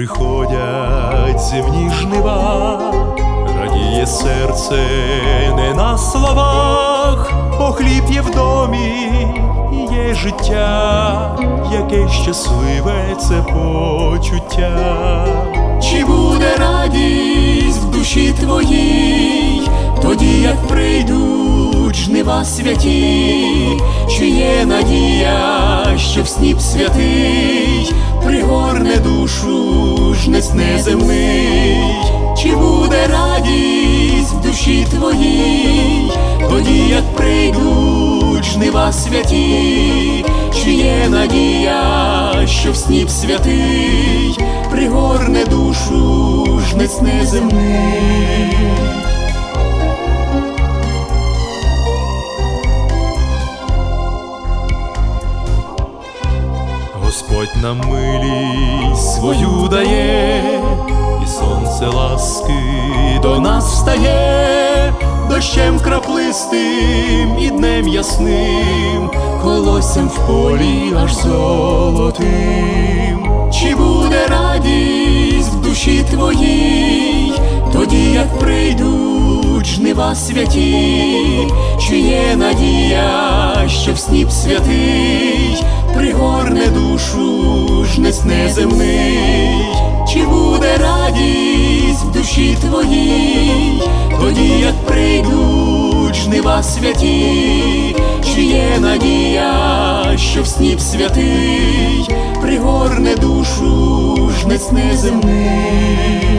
приходять земні жнива, радіє серце не на словах, бо хліб є в домі і є життя, яке щасливе це почуття. Чи буде радість в душі твоїй, тоді як прийдуть жнива святі? Чи є надія, що в сніп святий пригорне душу жнець неземний? Чи буде радість в душі твоїй, тоді як прийдуть жнива святі? Чи є надія, що в сніп святий пригорне душу жнець неземний? Господь нам милість свою дає, і сонце ласки до нас встає, дощем краплистим і днем ясним, колоссям в полі аж золотим. Чи буде радість в душі твоїй, тоді як прийдуть жнива святі? Чи є надія, що в сніп святий пригорне душу жнець неземний? Чи буде радість в душі твоїй, тоді як прийдуть жнива святі? Чи є надія, що в сніп святий пригорне душу жнець неземний?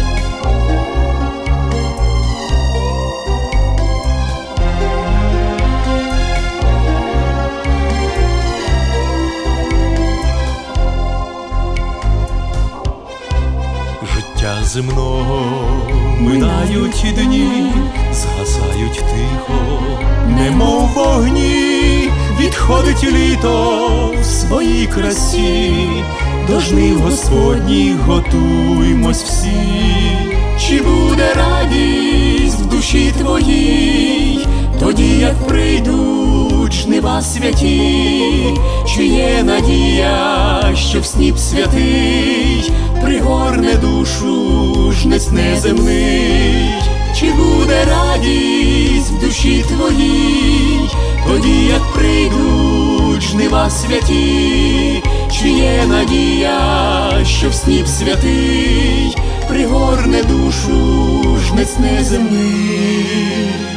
Життя земного минають і дні, згасають тихо, немов вогні, відходить літо в своїй красі, до жнив Господніх готуймось всі. Чи буде радість в душі твоїй, тоді як прийдуть жнива святі? Чи є надія, що в сніп святий пригорне душу жнець неземний? Чи буде радість в душі твоїй, тоді як прийдуть жнива святі? Чи є надія, що в сніп святий пригорне душу жнець неземний?